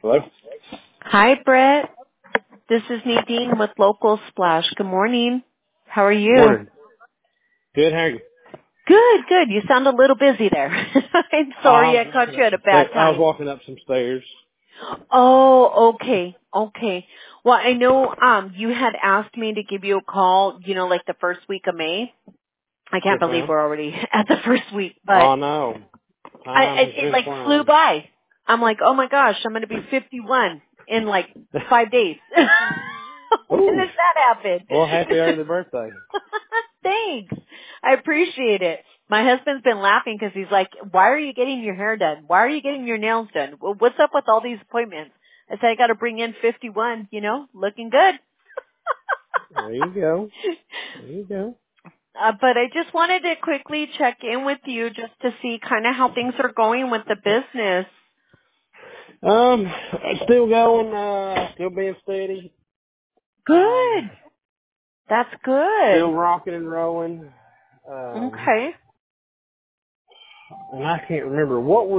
Hello? Hi, Brett. This is Nadine with Local Splash. Good morning. How are you? Morning. Good, how are you? Good, good. You sound a little busy there. I'm I sorry was I caught walking you up at a some bad stairs. I was time. walking up some stairs. Oh, okay, okay. Well, I know you had asked me to give you a call, like the first week of May. I can't Yes, believe ma'am. we're already at the first week, but Oh, no. I, Time it, has it been like flew flying. by. I'm like, oh my gosh, I'm going to be 51 in like 5 days. When Ooh. does that happen? Well, happy early birthday. Thanks. I appreciate it. My husband's been laughing because he's like, why are you getting your hair done? Why are you getting your nails done? Well, what's up with all these appointments? I said, I got to bring in 51, looking good. There you go. There you go. But I just wanted to quickly check in with you just to see kind of how things are going with the business. Still going, still being steady. Good. That's Still good. rocking and rolling. Okay. And I can't remember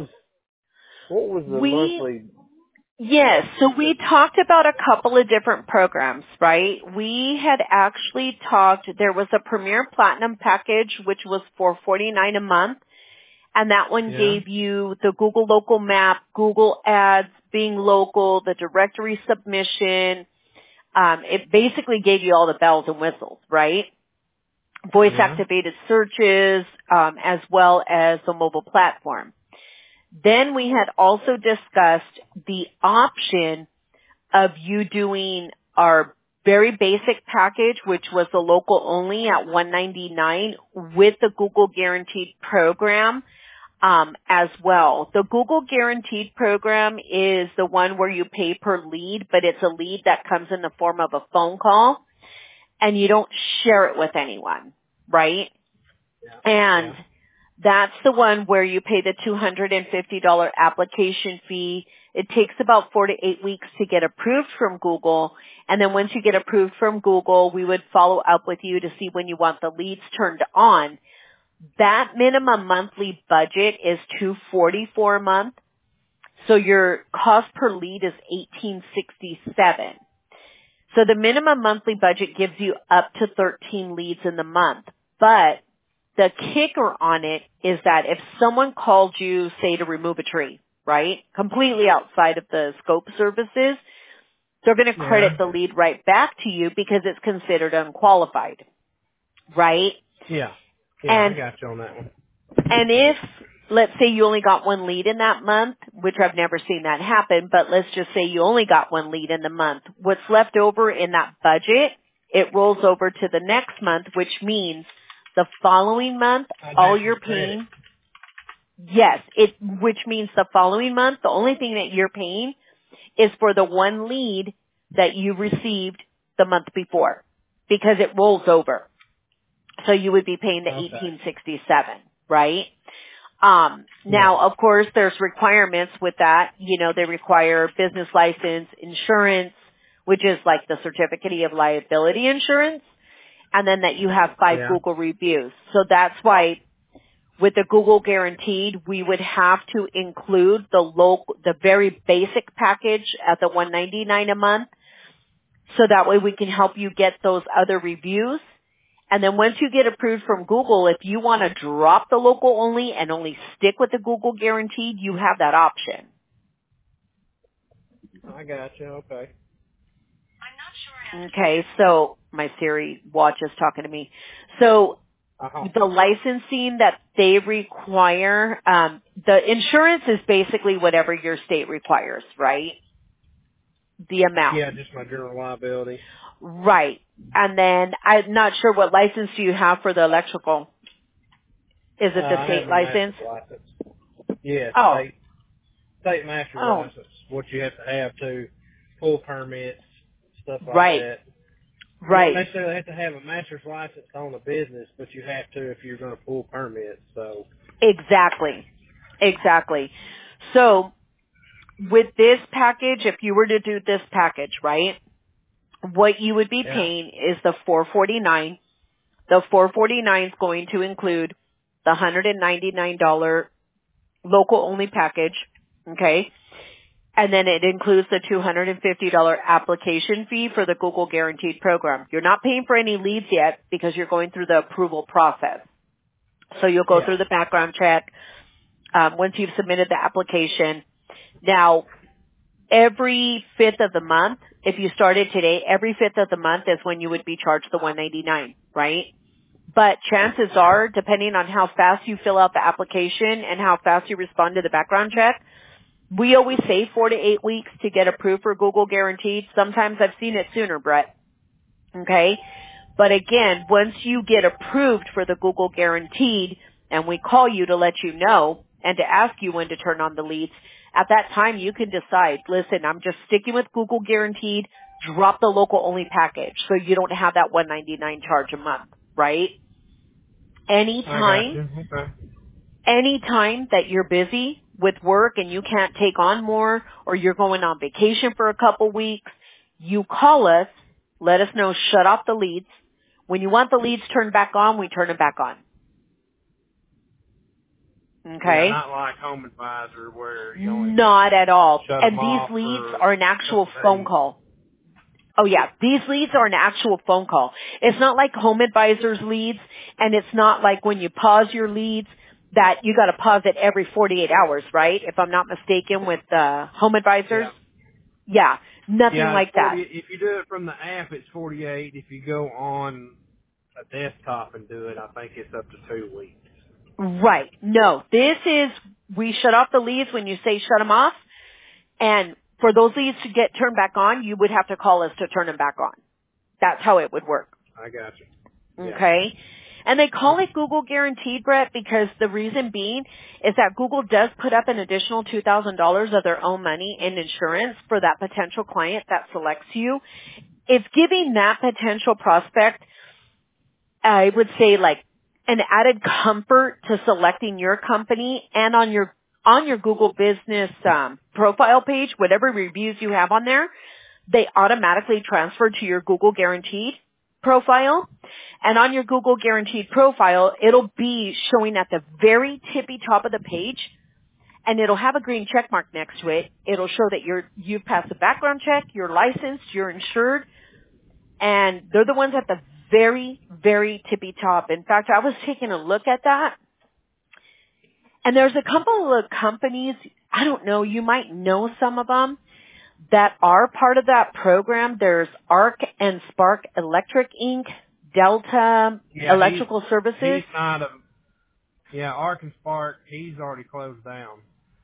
what was the monthly. Yes, so we talked about a couple of different programs, right? We had actually talked, there was a Premier Platinum package, which was $449 a month, and that one Yeah. gave you the Google Local Map, Google Ads, being local, the directory submission. It basically gave you all the bells and whistles, right? Voice Yeah. activated searches, as well as the mobile platform. Then we had also discussed the option of you doing our very basic package, which was the local only at $199 with the Google Guaranteed program as well. The Google Guaranteed program is the one where you pay per lead, but it's a lead that comes in the form of a phone call, and you don't share it with anyone, right? And Yeah. that's the one where you pay the $250 application fee. It takes about 4 to 8 weeks to get approved from Google. And then once you get approved from Google, we would follow up with you to see when you want the leads turned on. That minimum monthly budget is $244 a month. So your cost per lead is $1867. So the minimum monthly budget gives you up to 13 leads in the month. But the kicker on it is that if someone called you, say, to remove a tree, right, completely outside of the scope services, they're going to credit Yeah. the lead right back to you because it's considered unqualified, right? Yeah. Yeah, I And got you on that one. and if, let's say you only got one lead in that month, which I've never seen that happen, but let's just say you only got one lead in the month, what's left over in that budget, it rolls over to the next month, which means the following month, I'd all have some you're credit. paying, yes, which means the following month, the only thing that you're paying is for the one lead that you received the month before, because it rolls over. So you would be paying the Okay. 1867, right? Yeah. Now, of course, there's requirements with that. They require business license, insurance, which is like the certificate of liability insurance, and then that you have 5 Yeah. Google reviews. So that's why with the Google Guaranteed, we would have to include the very basic package at the $199 a month, so that way we can help you get those other reviews. And then once you get approved from Google, if you want to drop the local only and only stick with the Google Guaranteed, you have that option. I got you. Okay. Okay, so my Siri watch is talking to me. So Uh-huh. the licensing that they require, the insurance is basically whatever your state requires, right? The amount. Yeah, just my general liability. Right. And then I'm not sure what license do you have for the electrical. Is it the I have state my license? master's license. Yeah, Oh. state master's Oh. license. What you have to have to pull permits, stuff like Right. that. You don't Right. necessarily have to have a master's license to own a business, but you have to if you're going to pull permits. So. Exactly. Exactly. So with this package, if you were to do this package, right, what you would be Yeah. paying is the 449. The 449 is going to include the $199 local only package. Okay. And then it includes the $250 application fee for the Google Guaranteed program. You're not paying for any leads yet because you're going through the approval process. So you'll go through the background check once you've submitted the application. Now, every 5th of the month, if you started today, every 5th of the month is when you would be charged the $199, right? But chances are, depending on how fast you fill out the application and how fast you respond to the background check, we always say 4 to 8 weeks to get approved for Google Guaranteed. Sometimes I've seen it sooner, Brett. Okay? But again, once you get approved for the Google Guaranteed and we call you to let you know and to ask you when to turn on the leads, at that time you can decide, listen, I'm just sticking with Google Guaranteed, drop the local only package so you don't have that $199 charge a month, right? Anytime that you're busy with work and you can't take on more or you're going on vacation for a couple weeks, you call us, let us know, shut off the leads. When you want the leads turned back on, we turn them back on. Okay? Yeah, not like Home Advisor where you only not at all. Shut And them these off leads for are an actual a couple phone days. call. Oh yeah, these leads are an actual phone call. It's not like Home Advisor's leads, and it's not like when you pause your leads that you got to pause it every 48 hours, right? If I'm not mistaken with Home Advisors. Yeah, nothing like that. If you do it from the app, it's 48. If you go on a desktop and do it, I think it's up to 2 weeks. Right. No, this is, we shut off the leads when you say shut them off. And for those leads to get turned back on, you would have to call us to turn them back on. That's how it would work. I got you. Yeah. Okay? And they call it Google Guaranteed, Brett, because the reason being is that Google does put up an additional $2,000 of their own money in insurance for that potential client that selects you. It's giving that potential prospect, I would say, like an added comfort to selecting your company, and on your Google business profile page, whatever reviews you have on there, they automatically transfer to your Google Guaranteed profile. And on your Google Guaranteed profile, it'll be showing at the very tippy top of the page, and it'll have a green check mark next to it. It'll show that you've passed the background check, you're licensed, you're insured, and they're the ones at the very, very tippy top. In fact, I was taking a look at that, and there's a couple of companies, I don't know, you might know some of them, that are part of that program. There's Arc and Spark Electric Inc., Delta Electrical Services. He's not Arc and Spark, he's already closed down.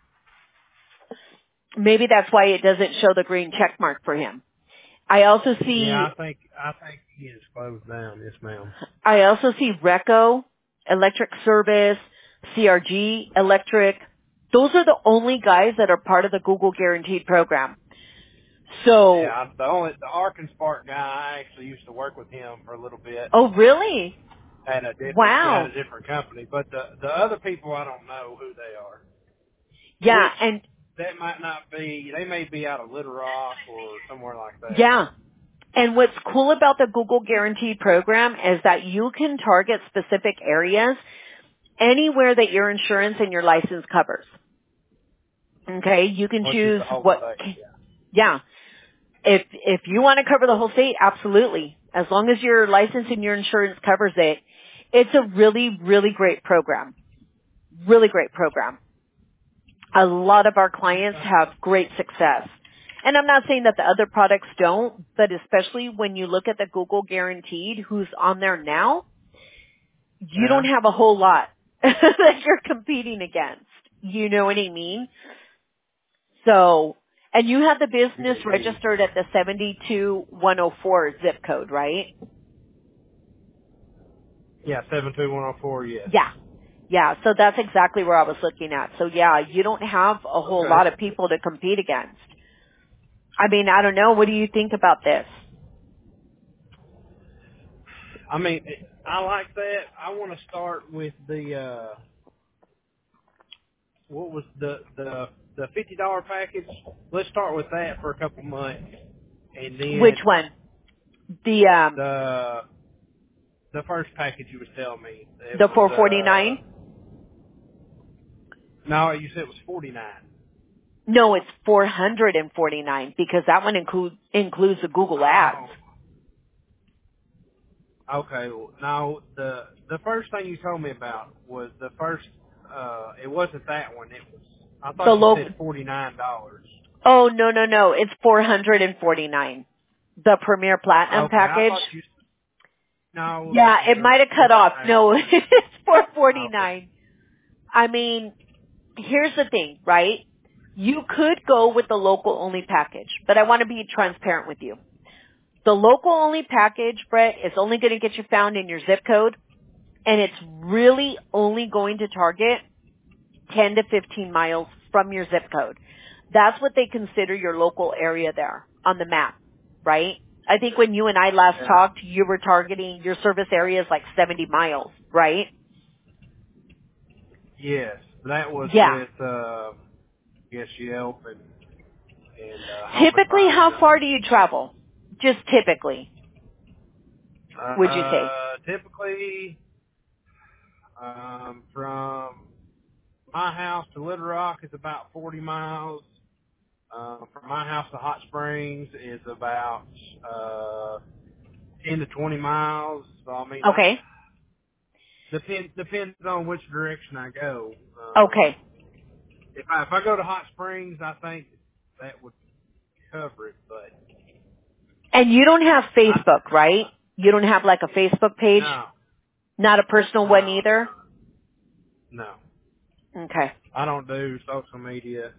Maybe that's why it doesn't show the green check mark for him. I also see... Yeah, I think he is closed down. Yes, ma'am. I also see Reco Electric Service, CRG Electric. Those are the only guys that are part of the Google Guaranteed program. So... Yeah, the Arc and Spark guy, I actually used to work with him for a little bit. Oh, really? At a different, wow. At a different company. But the other people, I don't know who they are. Yeah, and... That might not be, they may be out of Little Rock or somewhere like that. Yeah. And what's cool about the Google Guaranteed program is that you can target specific areas anywhere that your insurance and your license covers. Okay? You can choose what, state, yeah. If you want to cover the whole state, absolutely. As long as your license and your insurance covers it, it's a really, really great program. Really great program. A lot of our clients have great success. And I'm not saying that the other products don't, but especially when you look at the Google Guaranteed, who's on there now, you don't have a whole lot that you're competing against. You know what I mean? So, and you have the business registered at the 72104 zip code, right? Yeah, 72104, yes. Yeah. Yeah, so that's exactly where I was looking at. So yeah, you don't have a whole lot of people to compete against. I mean, I don't know. What do you think about this? I mean, I like that. I want to start with the, what was the $50 package? Let's start with that for a couple months. And then which one? The first package you was telling me. The $449? No, you said it was $49. No, it's $449 because that one includes the Google ads. Okay. Now the first thing you told me about was the first. It wasn't that one. It was. I The thought you local. said $49. Oh, no. It's $449. The Premier Platinum Okay, I package. thought you. No, Yeah, this is it a might have cut different off. No, package. it's Okay. $449. I mean, here's the thing, right? You could go with the local only package, but I want to be transparent with you. The local only package, Brett, is only going to get you found in your zip code, and it's really only going to target 10 to 15 miles from your zip code. That's what they consider your local area there on the map, right? I think when you and I last Yeah. talked, you were targeting your service area is like 70 miles, right? Yes, that was Yeah. with yes, Yelp and Home Typically, how Advisor. far do you travel? Just typically, would you say? Typically, from my house to Little Rock is about 40 miles. From my house to Hot Springs is about 10 to 20 miles. So I mean, Okay. depends on which direction I go. Okay. If I go to Hot Springs, I think that would cover it. But And you don't have I Facebook, right? You don't have like a Facebook page? no Not a personal one no either? no. Okay. I don't do social media.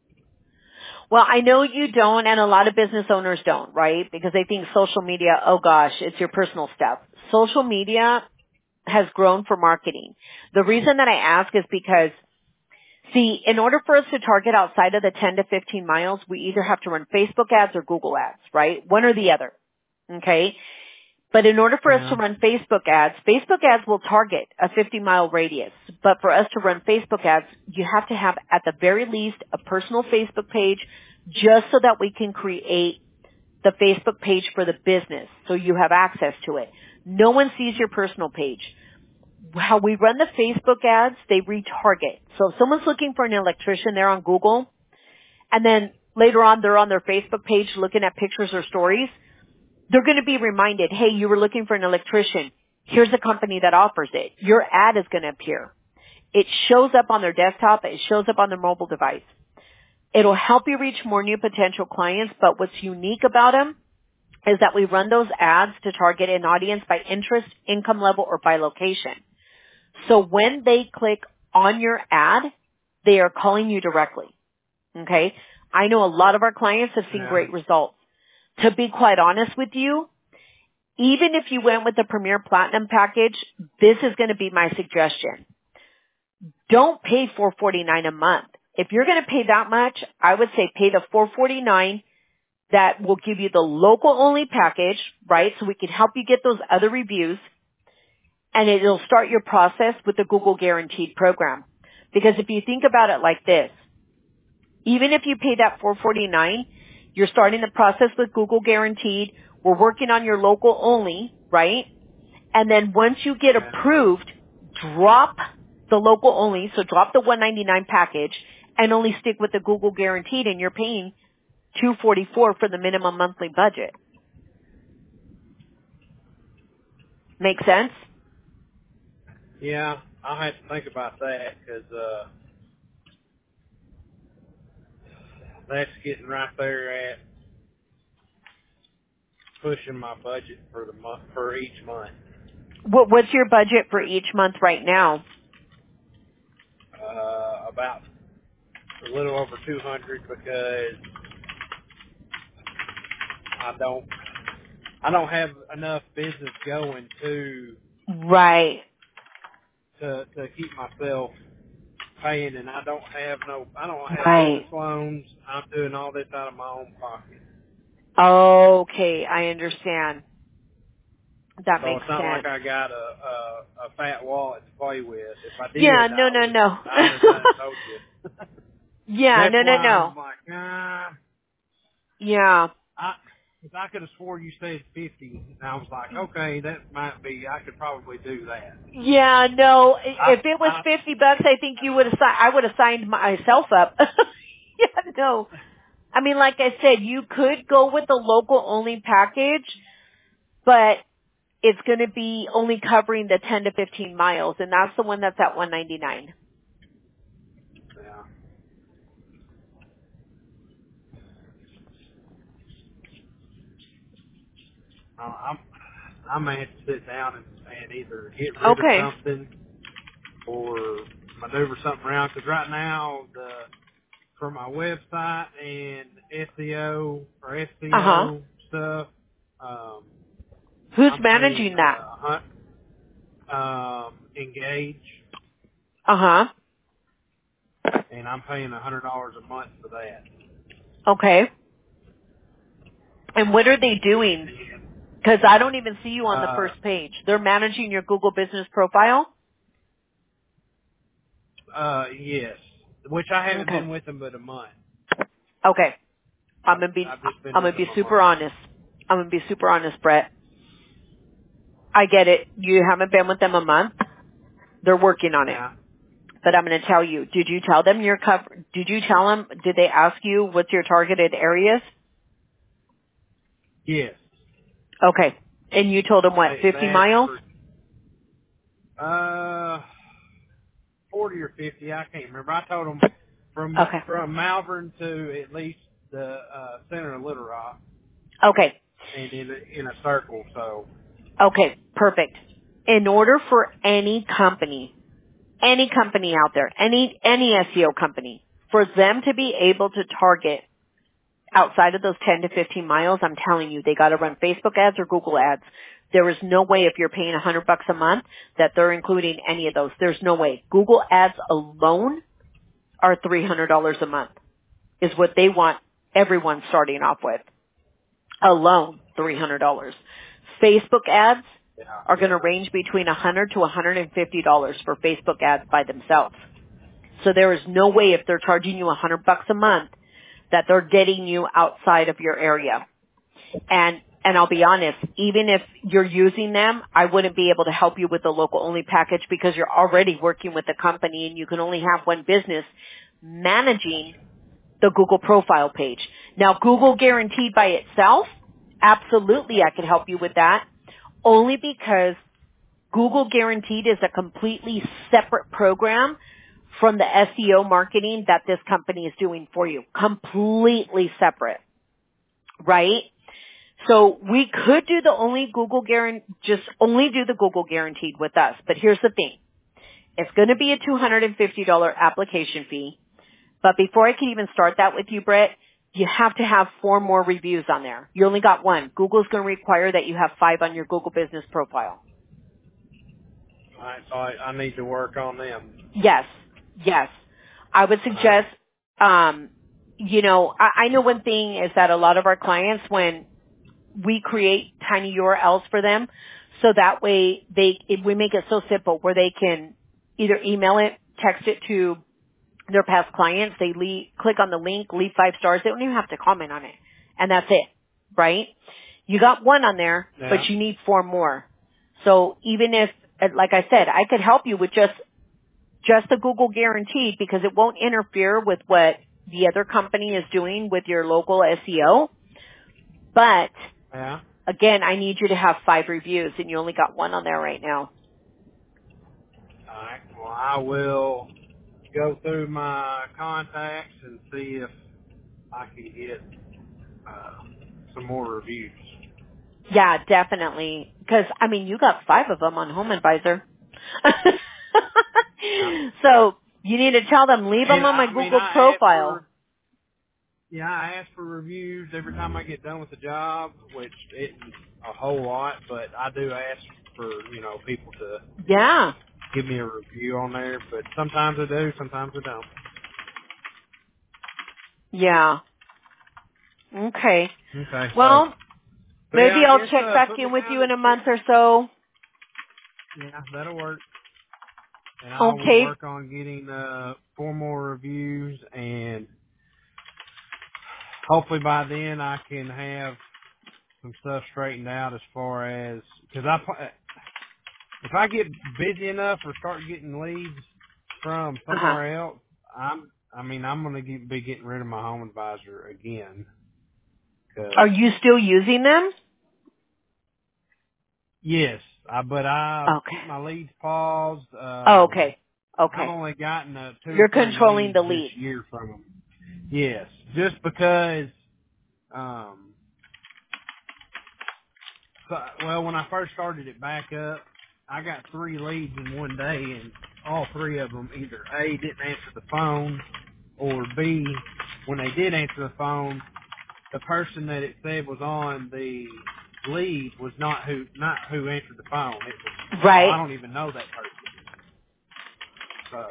Well, I know you don't, and a lot of business owners don't, right? Because they think social media, oh gosh, it's your personal stuff. Social media has grown for marketing. The reason that I ask is because, see, in order for us to target outside of the 10 to 15 miles, we either have to run Facebook ads or Google ads, right? One or the other. Okay? But in order for us to Yeah. run Facebook ads will target a 50-mile radius. But for us to run Facebook ads, you have to have at the very least a personal Facebook page just so that we can create the Facebook page for the business so you have access to it. No one sees your personal page. How we run the Facebook ads, they retarget. So if someone's looking for an electrician, they're on Google, and then later on they're on their Facebook page looking at pictures or stories, they're going to be reminded, hey, you were looking for an electrician. Here's a company that offers it. Your ad is going to appear. It shows up on their desktop. It shows up on their mobile device. It'll help you reach more new potential clients, but what's unique about them is that we run those ads to target an audience by interest, income level, or by location. So when they click on your ad, they are calling you directly. Okay? I know a lot of our clients have seen Yeah. great results. To be quite honest with you, even if you went with the Premier Platinum package, this is going to be my suggestion. Don't pay $449 a month. If you're going to pay that much, I would say pay the $449. That will give you the local only package, right? So we can help you get those other reviews, and it'll start your process with the Google Guaranteed program. Because if you think about it like this, even if you pay that $449, you're starting the process with Google Guaranteed. We're working on your local only, right? And then once you get Yeah. approved, drop the local only, so drop the $199 package and only stick with the Google Guaranteed, and you're paying $244 for the minimum monthly budget. Make sense? Yeah. I'll have to think about that because that's getting right there at pushing my budget for the month for each month. What's your budget for each month right now? About a little over 200 because I don't have enough business going Right, to keep myself paying, and I don't have business right. loans. I'm doing all this out of my own pocket. Okay, I understand. That So makes it's not like sense. I got a fat wallet to play with. If I Yeah, did, no, no, no. I would have done told you. Yeah, That's no, no, why no. I'm like, nah. Yeah. If I could have swore you said 50, and I was like, okay, that might be. I could probably do that. Yeah, no. I, If it was I $50, I think I would have signed myself up. Yeah, no. I mean, like I said, you could go with the local only package, but it's going to be only covering the 10 to 15 miles, and that's the one that's at 199. Yeah. I may have to sit down and either get rid of Okay. something or maneuver something around. Because right now, for my website and SEO or Uh-huh. SEO stuff, um, Who's I'm paying managing that? Engage, Uh-huh. and I'm paying $100 a month for that. Okay. And what are they doing? Because I don't even see you on the Uh, first page. They're managing your Google business profile? yes, which I haven't Okay. been with them but a month. Okay. I've just been I'm with gonna be them a super month. honest. I'm gonna be super honest, Brett. I get it. You haven't been with them a month. They're working on it. Yeah. But I'm gonna tell you, did you tell them your cover, did you tell them, did they ask you what's your targeted areas? Yes. Okay. And you told them what, They 50 asked miles? for 40 or 50. I can't remember. I told them Okay. from Malvern to at least the center of Little Rock, Okay. and in a circle. So Okay. Perfect. In order for any company out there, any SEO company, for them to be able to target outside of those 10 to 15 miles, I'm telling you, they got to run Facebook ads or Google ads. There is no way if you're paying $100 a month that they're including any of those. There's no way. Google ads alone are $300 a month is what they want everyone starting off with. Alone, $300. Facebook ads yeah, are going to range between $100 to $150 for Facebook ads by themselves. So there is no way if they're charging you $100 a month that they're getting you outside of your area. And I'll be honest, even if you're using them, I wouldn't be able to help you with the local only package because you're already working with the company and you can only have one business managing the Google profile page. Now, Google Guaranteed by itself, absolutely I can help you with that, only because Google Guaranteed is a completely separate program from the SEO marketing that this company is doing for you. Completely separate, right? So we could do the only Google just only do the Google Guaranteed with us. But here's the thing. It's going to be a $250 application fee. But before I can even start that with you, Brett, you have to have 4 more reviews on there. You only got 1. Google's going to require that you have 5 on your Google business profile. so I need to work on them. Yes. Yes. I would All right. suggest, I know one thing is that a lot of our clients, when we create tiny URLs for them, so that way we make it so simple where they can either email it, text it to their past clients, they click on the link, leave 5 stars, they don't even have to comment on it. And that's it, right? You got 1 on there, but Yeah. you need 4 more. So even if, like I said, I could help you with just the Google Guaranteed because it won't interfere with what the other company is doing with your local SEO. But Yeah. again, I need you to have 5 reviews and you only got 1 on there right now. All right. Well, I will go through my contacts and see if I can get uh, some more reviews. Yeah, definitely. Because, I mean, you got 5 of them on Home Advisor. Yeah. So, you need to tell them, leave them And on my I mean, Google I ask profile. for I ask for reviews every time I get done with the job, which isn't a whole lot, but I do ask for people to Yeah. give me a review on there. But sometimes I do, sometimes I don't. Yeah. Okay. Okay, so Well, yeah, maybe I I'll guess check back put me in with down you in as a month or so. yeah, that'll work. And I will Okay. work on getting 4 more reviews, and hopefully by then I can have some stuff straightened out as far as because if I get busy enough or start getting leads from Uh-huh. somewhere else, I mean, I'm going to be getting rid of my Home Advisor again. Are you still using them? Yes, but I Okay. keep my leads paused. Oh, okay. I've Okay. only gotten 2 You're or 3 controlling leads the this leads. year from them. Yes, just because. When I first started it back up, I got 3 leads in one day, and all 3 of them either A, didn't answer the phone, or B, when they did answer the phone, the person that it said was on the lead was not who answered the phone. It was, I Right. don't even know that person. So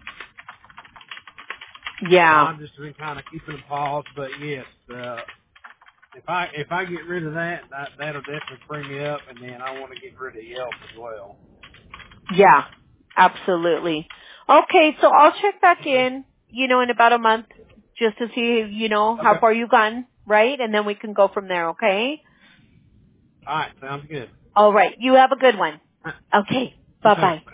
Yeah. I've just been kind of keeping them paused. But yes, if I get rid of that'll definitely bring me up, and then I want to get rid of Yelp as well. Yeah. Absolutely. Okay, so I'll check back Okay. in, in about a month just to see, how Okay. far you've gotten, right? And then we can go from there, okay? All right. Sounds good. All right. You have a good one. Okay. You too. Bye-bye.